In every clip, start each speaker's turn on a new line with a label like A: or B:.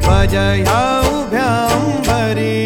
A: भज ह्या उभ्या अंबरी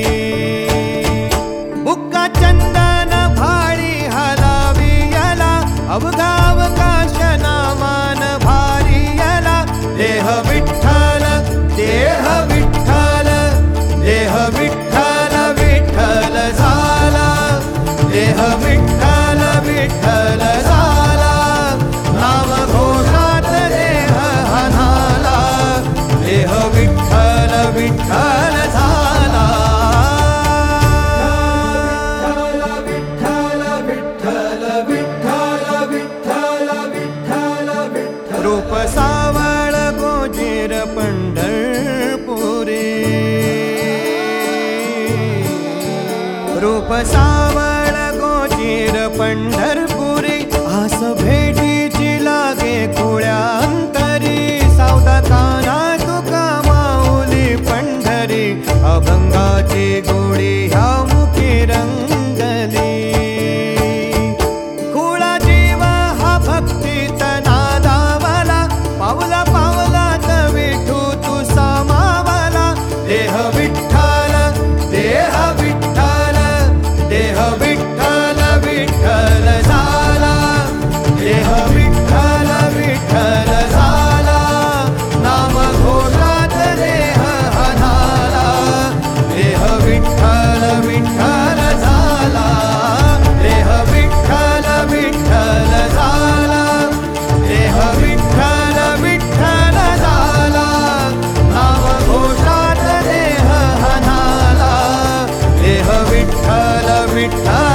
A: बुक्का चंदन भाळी हलावी याला अवघा अवकाश नामान भारी याला देह विठ्ठल देह विठ्ठल देह विठ्ठल विठ्ठल झाला देह विठ्ठल विठ्ठल झाला नाम घोषात देह हनाला देह विठ्ठल विठ्ठल झाला विठ्ठल विठ्ठल विठ्ठल विठ्ठल विठ्ठल विठ्ठल रूप सावळ गोजीर पंढरपुरी रूप सावळ गोजीर पंढरपुरी आस भेटीची लागे खुळ्या अंतरी सावता काना तुका माऊली पंढरी अभंगाची गोडी ह्या मुखी रंगली खुळा जीव हा भक्तीत नादावला पावला पावलात विठू तू सामावला देह विठ्ठल देह विठ्ठल देह विठ्ठल विठ्ठल झाला देह विठ्ठल विठ्ठल झाला नाम घोषात देह हनाला देह विठ्ठल विठ्ठल झाला देह विठ्ठल विठ्ठल झाला देह विठ्ठल विठ्ठल झाला नाम घोषात देह हनाला देह विठ्ठल विठ्ठल